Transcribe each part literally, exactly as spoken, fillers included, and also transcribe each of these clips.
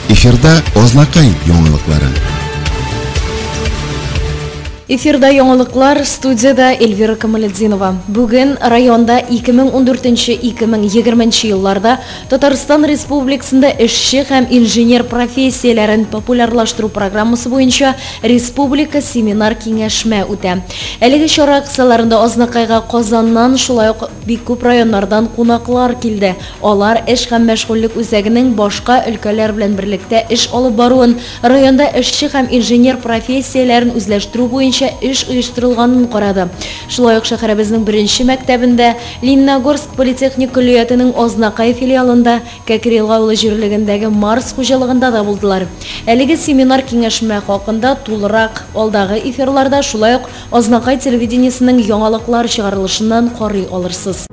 Эфирда Ознакай яңалыклары. Эфирда яңалыклар, студияда Эльвира Камалетдинова. Бүген районда ике мең ундүртенче - ике мең егерменче елларда Татарстан Республикасында эшче һәм инженер профессияләрен популярлаштыру программасы буенча республика семинар киңәшмә үтә. Әлеге чара кысаларында Ознакайга Казаннан, шулай ук бик күп районнардан кунаклар килде. Алар эш һәм мәшгульлек үзәгенең башка өлкәләр белән берлектә эш алып баруын, районда эшче һәм инженер профессияләрен үзләштерү буенча эш оештырылганын карады. Шулай ук шәһәребезнең беренче мәктәбендә, Лениногорск политехник көллиятының Ознакай филиалында, Кәкрил авылы җирлегендәге Марс хуҗалыгында да булдылар. Әлеге семинар киңәшмә хакында тулырак алдагы эфирларда, шулай ук Ознакай телевидениесенең яңалыклар чыгарылышыннан карый алырсыз.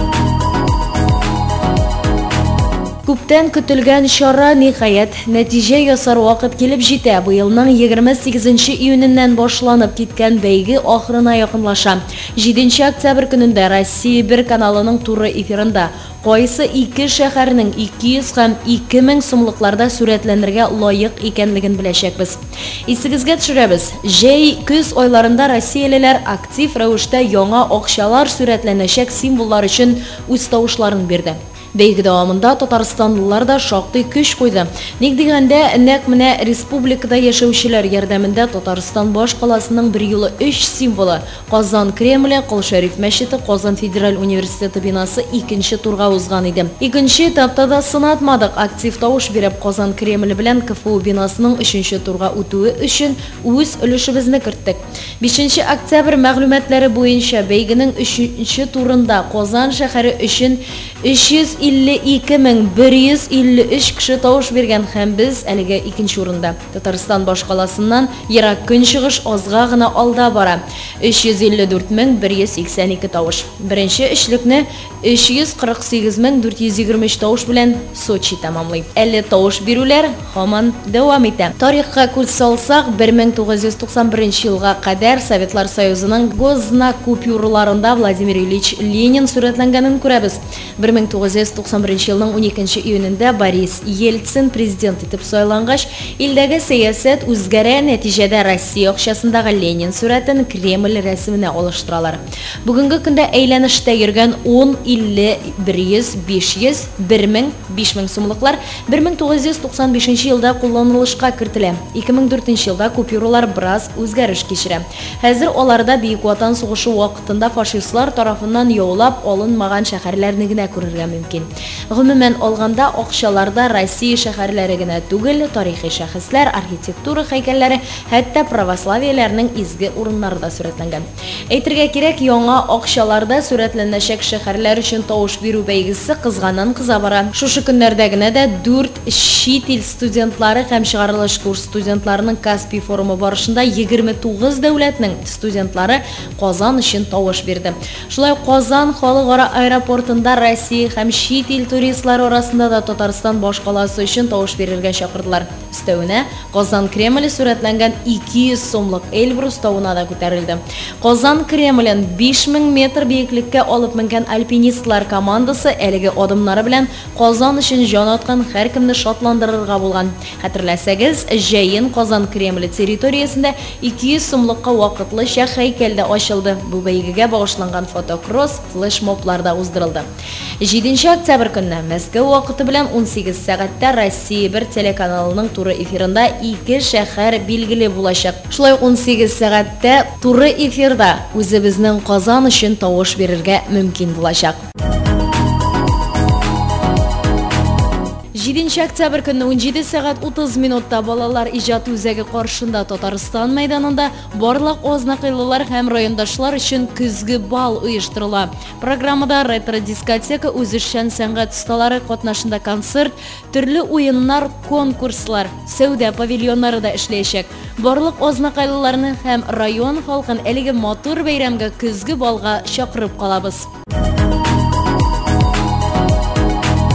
Күптән көтелгән чара ниһаять нәтиҗә ясар вакыт килеп җитә. Быелның егерме сигезенче июненнән башланып киткән бәйге ахырына якынлаша. җиденче октябрь көнендә Россия бер каналының туры эфирында кайсы ике шәһәрнең ике йөз һәм ике мең сумлыкларда сурәтләнергә лаек икәнлеген беләчәкбез. Исегезгә төшерәбез. Җәй көз айларында россиялеләр актив рәвештә яңа акчалар сурәтләнәчәк символлар өчен үз тавышларын бирде. Бәйге дәвамында Татарстанлылар да шактый көч куйды. Ник дигәндә, нәкъ менә республикада яшәүчеләр ярдәмендә Татарстан баш каласының бер юлы өч символы – Казан Кремле, Кол Шәриф мәчете, Казан Федераль университеты бинасы икенче турга узган иде. Икенче этапта да сынатмадык. Актив тавыш биреп Казан Кремле белән КФУ бинасының өченче турга үтүе өчен үз өлешебезне керттек. бишенче октябрь мәгълүматлары буенча бәйгенең өченче турында Казан шәһәре өчен өч йөз илле ике мең бер йөз илле өч кеше тавыш биргән һәм без әлегә икенче урында. Татарстан баш каласыннан ерак көнчыгыш азга гына алда бара. өч йөз илле дүрт мең бер йөз сиксән ике тавыш. Беренче өчлекне өч йөз кырык сигез мең дүрт йөз егерме өч тавыш белән Сочи тәмамлый. Әле тавыш бирүләр һаман дәвам итә. Тарихка күз салсак, бер мең тугыз йөз туксан беренче елга кадәр Советлар Союзының госзнак купюраларында Владимир Ильич Ленин сурәтләнгәнен күрәбез. бер мең тугыз йөз туксан беренче елның уникенче июнендә Борис Ельцин президент итеп сайлангач, илдәге сәясәт үзгәрә, нәтиҗәдә Россия акчасындагы Ленин сурәтен Кремль рәсеменә алыштыралар. Бүгенге көндә әйләнештә йөргән он, илле, бер йөз, биш йөз, бер мең, биш мең сумлыклар бер мең тугыз йөз туксан бишенче елда кулланылышка кертелә. ике мең дүртенче елда купюралар бераз үзгәреш кичерә. Хәзер аларда Бөек Ватан сугышы вакытында фашистлар тарафыннан яулап алынмаган шәһәрләрне генә күрергә мөмкин. Гомумән алганда акчаларда Россия шәһәрләре генә түгел, тарихи шәхесләр, архитектура һәйкәлләре, хәтта православияләрнең изге урыннары да сурәтләнгән. Әйтергә кирәк, яңа акчаларда сурәтләнәчәк шәһәрләр өчен тавыш бирү бәйгесе кызганнан-кыза бара. Шушы көннәрдә генә дә дүрт чит ил студентлары һәм чыгарылыш курс студентларының Каспий форумы барышында егерме тугыз дәүләтнең студентлары Казан өчен тавыш бирде. Шулай Казан халыкара аэропортында Россия һәм чит ил туристлары арасында да Татарстан баш каласы өчен тавыш бирергә чакырдылар. Өстәвенә Казан Кремле сурәтләнгән ике йөз сумлык Эльбрус тауына да күтәрелде. Казан Кремлен биш мең метр биеклеккә алып менгән альпинистлар командасы әлеге адымнары белән Казан өчен җан аткан һәркемне шатландырырга булган. Хәтерләсәгез, җәен Казан Кремле территориясендә ике йөз сумлыкка вакытлыча һәйкәл дә ачылды. Бу бәйгегә багышланган фотокросс, флешмоблар да уздырылды. җиденче октябрь көнне Мәскәү вакыты белән ун сигез сәгатьтә Россия бер телеканалының туры эфирында ике шәһәр билгеле булачак. Шулай ун сигез сәгатьтә туры эфирда үзебезнең Казан өчен тавыш бирергә мөмкин булачак. җиденче октябрь көнне ун җиде сәгать утыз минутта балалар иҗат үзәге каршында Татарстан мәйданында барлык Ознакайлылар һәм райондашлар өчен көзге бал оештырыла. Программада ретро-дискотека, үзешчән сәнгать осталары катнашында концерт, төрле уеннар, конкурслар, сәүдә павильоннары да эшләячәк. Барлык Ознакайлыларны һәм район халкын әлеге матур бәйрәмгә көзге балга чакырып калабыз.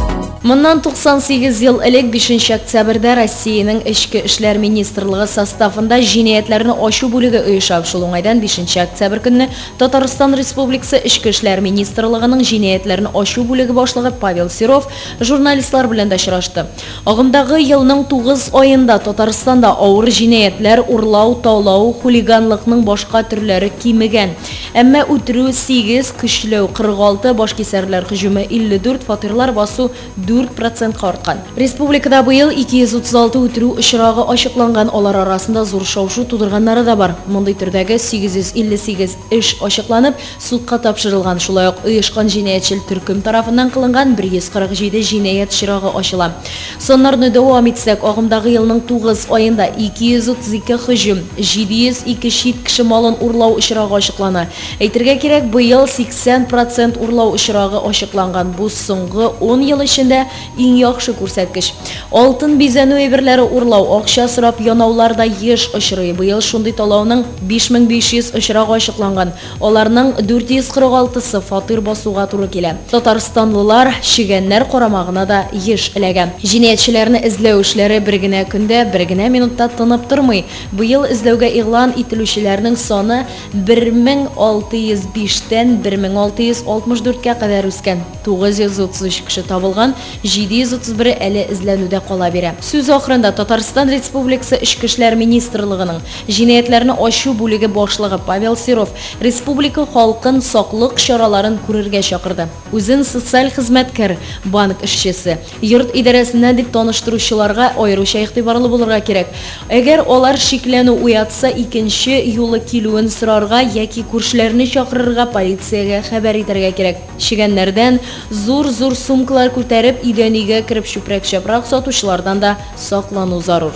Моннан туксан сигез ел элек бишенче октябрьдә Россиянең Эчке эшләр министрлыгы составында җинаятләрне ачу бүлеге оештырып, шул уңайдан бишенче октябрь көнне Татарстан Республикасы Эчке эшләр министрлыгының җинаятләрне ачу бүлеге башлыгы Павел Серов журналистлар белән дә очрашты. Агымдагы елның тугыз аенда Татарстанда авыр җинаятләр, урлау, таулау, хулиганлыкның башка төрләре кимегән. Әмма үтерү сигез, көчләү кырык алты, баш кисәрләр һөҗүме илле дүрт, фатирлар басу дүрт процентка арткан. Республикада быел ике йөз утыз алты үтерү очрагы ачыкланган, алар арасында зур шау-шу тудырганнары да бар. Мондый төрдәге сигез йөз илле сигез эш ачыкланып, судка тапшырылган. Шулай ук оешкан җинаятчыл төркем тарафыннан кылынган бер йөз кырык җиде җинаят очрагы ачыла. Соннарны дәвам итсәк, агымдагы елның тугыз аенда ике йөз утыз ике һөҗүм, җиде йөз ике чит кеше малын урлау очрагы ачыклана. Әйтергә кирәк, быел сиксән процент урлау очрагы ачыкланган. Бу соңгы он ел эчендә иң яхшы күрсәткеч. Алтын бизәнү әйберләре урлау, акча сорап янауларда еш очрый. Быел шундый талауның биш мең биш йөз очрагы ачыкланган. Аларның дүрт йөз кырык алтысы фатир басуга туры килә. Татарстанлылар шигәннәр карамагына да еш эләгә. Җинаятчыларны эзләү эшләре бер генә көндә, бер генә минутта тынып тормый. Быел эзләүгә игълан ителүчеләрнең саны бер мең алты йөз биштән бер мең алты йөз алтмыш дүрткә кадәр үскән. тугыз йөз утыз өч кеше табылган, җиде йөз утыз бер әле эзләнүдә кала бирә. Сүз ахырында Татарстан Республикасы Эчке эшләр министрлыгының җинаятләрне ачу бүлеге башлыгы Павел Серов республика халкын саклык чараларын күрергә чакырды. Үзен социаль хезмәткәр, банк эшчесе, йорт идарәсеннән дип таныштыручыларга аеруча игътибарлы булырга кирәк. Әгәр алар шикләнү уятса, икенче юлы килүен сорарга яки күршеләрне чакырырга, полициягә хәбәр итәргә кирәк. Шигәннәрдән зур-зур сумкалар күтәреп, идәнигә кирип чүпрәк-чапрак сатучылардан да саклану зарур.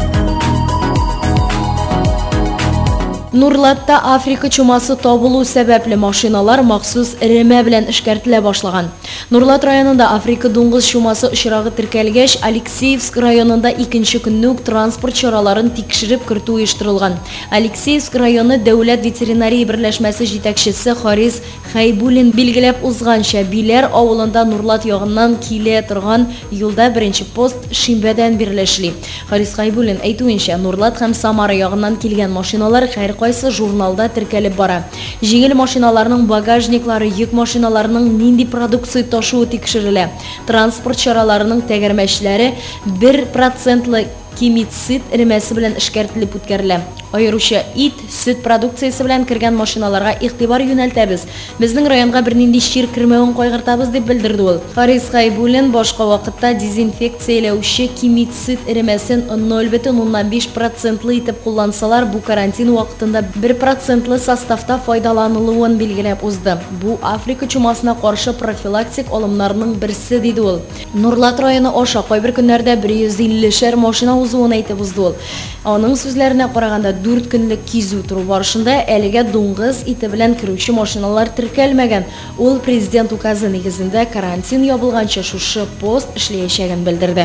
Нурлатта Африка чумасы табылу сәбәпле машиналар махсус эремә белән эшкәртелә башлаган. Нурлат районында Африка дуңгыз чумасы очрагы теркәлгәч, Алексеевск районында икенче көнне үк транспорт чараларын тикшереп кертү оештырылган. Алексеевск районы дәүләт ветеринария берләшмәсе җитәкчесе Харис Хайбуллин билгеләп узганча, Биләр авылында Нурлат ягыннан килә торган юлда беренче пост шимбәдән бирләшли. Харис Хайбуллин әйтүенчә, Нурлат һәм Самара ягыннан килгән машиналар һәр кайсы журналда теркәлеп бара. Җиңел машиналарның багажниклары, йөк машиналарының нинди продукция ташуы тикшерелә. Транспорт чараларының тәгәрмәчләре бер процентлы кимицид эремәсе белән эшкәртелеп үткәрелә. Аеруча ит, сөт продукциясе белән кергән машиналарга игътибар юнәлтәбез. Безнең районга бернинди шир кирмәвен кайгыртабыз дип белдерде ул. Харис Хайбуллин башка вакытта дезинфекцияләүче кимицид эремәсен ноль бөтен уннан биш процентлы итеп куллансалар, бу карантин вакытында бер процентлы составта файдаланылуын билгеләп узды. Бу Африка чумасына каршы профилактик алымнарның берсе диде ул. Нурлат районы аша кайбер көннәрдә бер йөз илле шәр машина узуын әйтеп узды ул. Аның сүзләренә караганда, дүрт көнлек кизү туры барышында әлегә дуңгыз ите белән кирүче машиналар теркәлмәгән. Ул президент указы нигезендә карантин ябылганча шушы пост эшләячәген белдерде.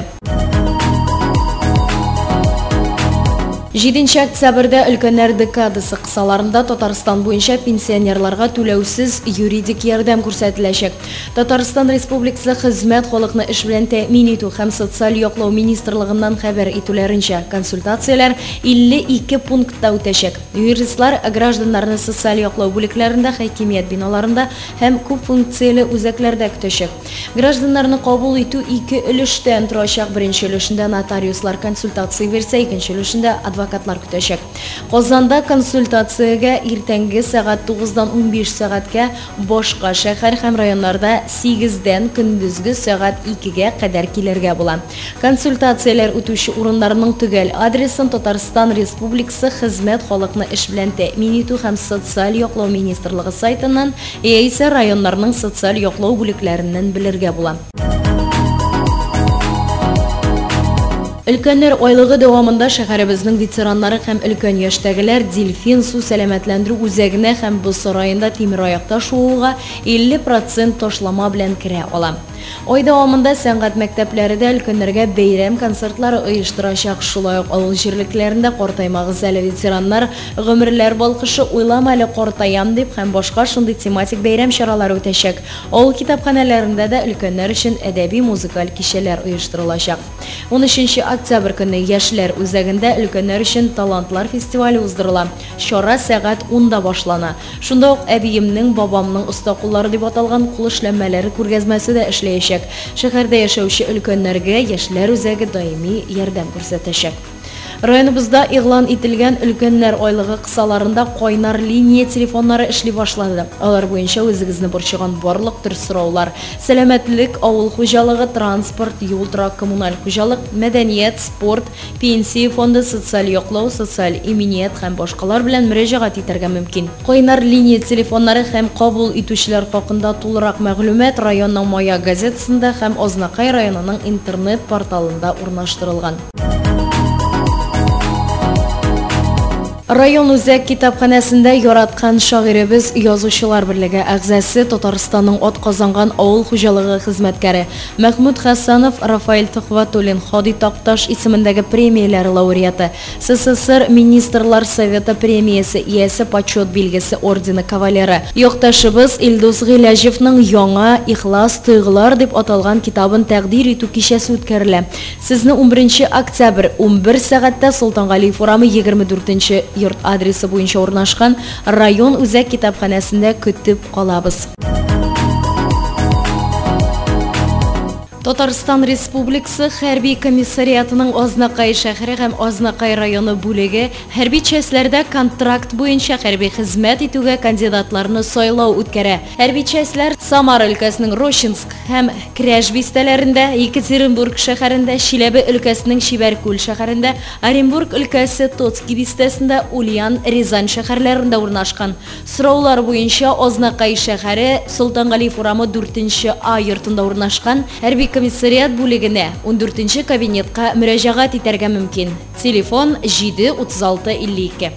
җиденче октябрьдә өлкәннәр декадасы кысаларында Татарстан буенча пенсионерларга түләүсез юридик ярдәм күрсәтеләчәк. Татарстан Республикасы Хезмәт халыкны эш белән тәэмин итү һәм социаль яклау министрлыгыннан хәбәр итүләренчә, консультацияләр илле ике пунктта үтәчәк. Юристлар гражданнарны социаль яклау бүлекләрендә, хакимият биналарында һәм күп функцияле үзәкләрдә көтәчәк. Гражданнарны кабул итү ике өлештән торачак. Беренче өлешендә нотариуслар консультация бирсә, икенче өлешендә адвокатлар көтәчәк. Казанда консультациягә иртәнге сәгать тугыздан ун биш сәгатькә, башка шәһәр һәм районнарда сигездән көндезге сәгать икегә кадәр килергә була. Консультацияләр үтүче урыннарның төгәл адресын Татарстан Республикасы Хезмәт халыкны эш белән тәэмин итү һәм социаль яклау министрлыгы сайтыннан яисә районнарның социаль яклау бүлекләреннән белергә була. Өлкәннәр айлыгы дәвамында шәһәребезнең ветераннары һәм өлкән яшьтәгеләр Дельфин су сәламәтләндерү үзәгенә һәм Бу сараенда тимер аякта шууга илле процент ташлама белән керә ала. Ой дәвамында сәнгать мәктәпләрендә өлкәннәргә бәйрәм концертлары оештырачак. Шулай ук авыл җирлекләрендә картаймагыз әле ветераннар гомерләр балкышы уйлама әле картаям дип һәм башка шундый тематик бәйрәм чаралары үтәчәк. Авыл китапханәләрендә дә өлкәннәр өчен әдәби музыкаль кичәләр оештырылачак. унөченче октябрь көнне Яшьләр үзәгендә өлкәннәр өчен талантлар фестивале уздырыла. Чара сәгать унда башлана. Шунда ук әбиемнең, бабамның оста куллары дип аталган кул эшләнмәләре күргәзмәсе дә эшләячәк. Шәһәрдә яшәүче өлкәннәргә Яшьләр үзәге даими ярдәм күрсәтәчәк. Районыбызда игълан ителгән өлкәннәр айлыгы кысаларында кайнар линия телефоннары эшли башлады. Алар буенча үзегезне борчыган барлык төр сораулар, сәламәтлек, авыл хуҗалыгы, транспорт, юл-трак, коммуналь хуҗалык, мәдәният, спорт, пенсия фонды, социаль яклау, социаль иминiyet һәм башкалар белән мөрәҗәгать итәргә мөмкин. Кайнар линия телефоннары һәм кабул итүчеләр хакында тулырак мәгълүмат районның Маяк газетасында һәм Азнакай районының интернет порталында урнаштырылган. Район үзәк китапханәсендә яраткан шагыйребез Язучылар берлеге әгъзасы Татарстанның атказанган авыл хуҗалыгы хезмәткәре Мәхмүд Хәсәнов, Рафаэль Төхвәтуллин, Хади Такташ исемендәге премияләр лауреаты, СССР Министрлар Советы премиясе иясе, почет билгесе ордены кавалеры. Якташыбыз Илдус Гыйләҗевнең яңа Ихлас тойгылар дип аталган китабын тәкъдир итү кичәсе үткәрелә. Сезне унберенче октябрь унбер сәгатьтә Солтангалиев урамы егерме дүртенче йорт адресы буенча урнашкан район үзәк китапханәсендә көтеп калабыз. Татарстан Республикасы Хәрби комиссариатының Азнакай шәһәре һәм Азнакай районы бүлеге хәрби частьләрдә контракт буенча хәрби хезмәт итүгә кандидатларны сайлау үткәрә. Хәрби частьләр Самар өлкәсенең Рощинск һәм Кряж бистәләрендә, Екатеринбург шәһәрендә, Чиләбе өлкәсенең Чибәркүл шәһәрендә, Оренбург өлкәсе Тоцки бистәсендә, Ульян, Рязань шәһәрләрендә урнашкан. Сораулар буенча Азнакай шәһәре Солтангалиев урамы дүртенче А йортында урнашкан. Хәрби комиссариат бүлегенә ундүртенче кабинетка мөрәҗәгать итәргә мөмкин. Телефон җиде утыз алты илле ике.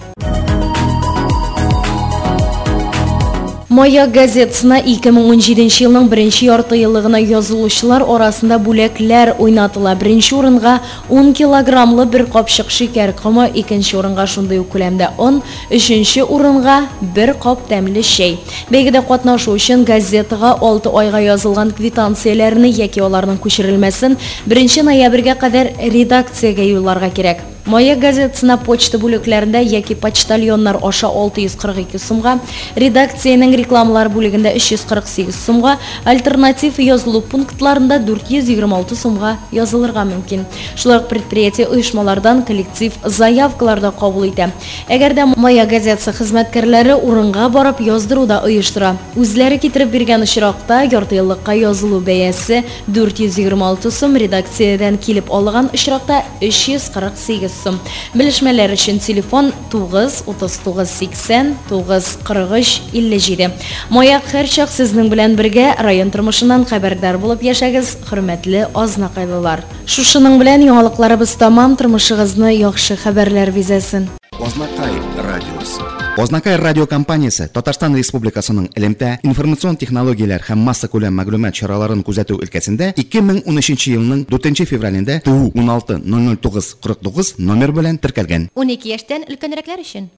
Маяк газетасына ике мең унҗиденче елның беренче ярты еллыгына язылучылар арасында бүләкләр уйнатыла. Беренче урынга ун килограммлы бер капчык шикәр комы, икенче урынга шундый ук күләмдә он, өченче урынга бер кап тәмле чәй. Бәйгедә катнашу өчен газетага алты айга язылган квитанцияләрне яки аларның күчерелмәсен беренче ноябрьгә кадәр редакциягә юлларга кирәк. Маяк газетасына почта бүлекләрендә яки почтальоннар аша алты йөз кырык ике сумга, редакциянең рекламалар бүлегендә өч йөз кырык сигез сумга, альтернатив язылу пунктларында дүрт йөз егерме алты сумга язылырга мөмкин. Шулай ук предприятие оешмалардан коллектив заявкаларда кабул итә. Әгәр дә Маяк газетасы хезмәткәрләре урынга барып яздыруда оештыра, үзләре китереп биргән очракта ярты еллыкка язылу бәясе дүрт йөз егерме алты сум, редакциядән килеп алган очракта өч йөз кырык сигез сум. Белешмәләр өчен телефон тугыз утыз тугыз сиксән тугыз кырык өч илле җиде. Маяк һәрчак сезнең белән бергә район тормышыннан хәбәрдар булып яшәгез, хөрмәтле Азнакайлылар. Шушының белән яңалыкларыбыз тамам, тормышыгызны яхшы хәбәрләр бизәсен. Азнакай радиосы. Азнакай радиокомпаниясе Татарстан Республикасының элемтә, информацион технологияләр һәм масса күләм мәгълүмат чараларын күзәтү өлкәсендә ике мең унөченче елның дүртенче февралендә ТУ ун алты ноль ноль тугыз кырык тугыз номер белән теркәлгән. унике яшьтән өлкәнрәкләр өчен.